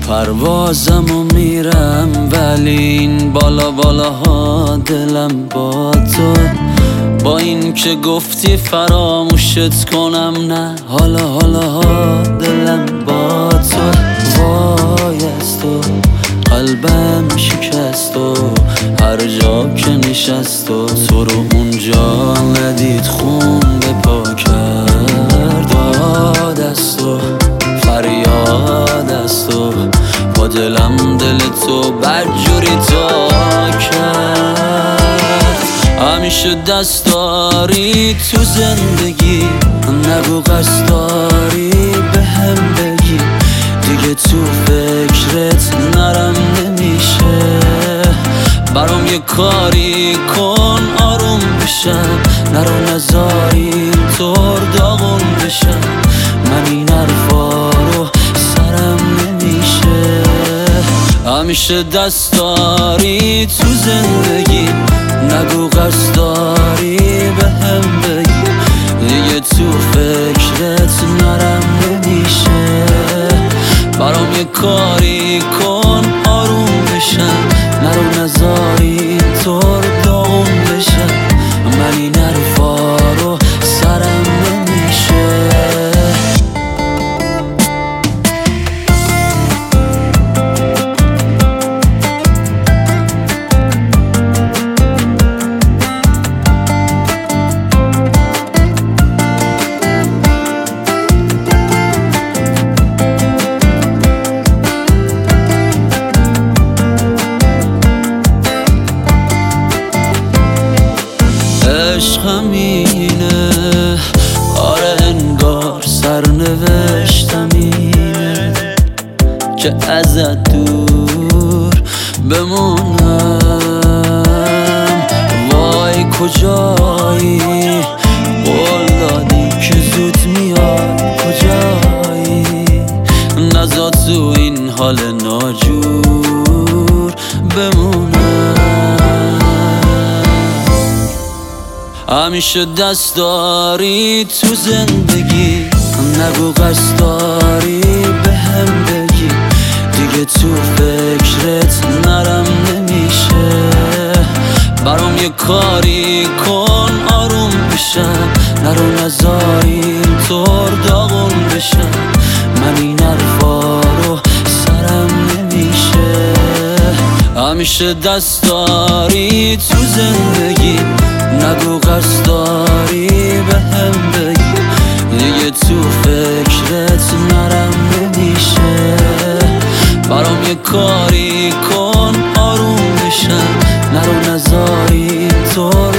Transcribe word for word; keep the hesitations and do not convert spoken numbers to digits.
پروازم و میرم ولی این بالا بالاها دلم با تو. با این که گفتی فراموشت کنم نه، حالا حالا ها دلم با تو. وای از تو قلبم شکست و هر جا که نشست و تو رو اونجا ندید خون به پا کرد. داد از تو فریاد از تو با دلم دل تو بدجوری تا کرد. همیشه دست داری تو زندگی، نگو قصد داری به هم بگی. دیگه تو فکرت نرم نمیشه، برام یه کاری کن آروم بشم. نرو نزاری اینطور داغون بشم، من این حرفا رو سرم نمیشه. همیشه دست داری تو زندگی، نگو قصد داری به هم بگی. دیگه تو فکرت نرم نمیشه، برام یه کاری کن آروم بشم. نرو نزاری اینطور داغون بشم، من این حرفا رو سرم نمیشه. عشقم اینه، آره انگار سرنوشتم اینه که ازت دور بمونم. وای کجایی قول دادی که زود میای، کجایی نذار تو این حال ناجور بمونم. همیشه دست داری تو زندگی، نگو قصد داری به هم بگی. دیگه تو فکرت نرم نمیشه، برام یه کاری کن آروم بشم. نرو نزاری اینطور داغون بشم، من این حرفا رو سرم نمیشه. همیشه دست داری تو زندگی، نگو قصد داری به هم بگی. دیگه تو فکرت نرم نمیشه، برام یه کاری کن آروم بشم. نرو نزاری اینطور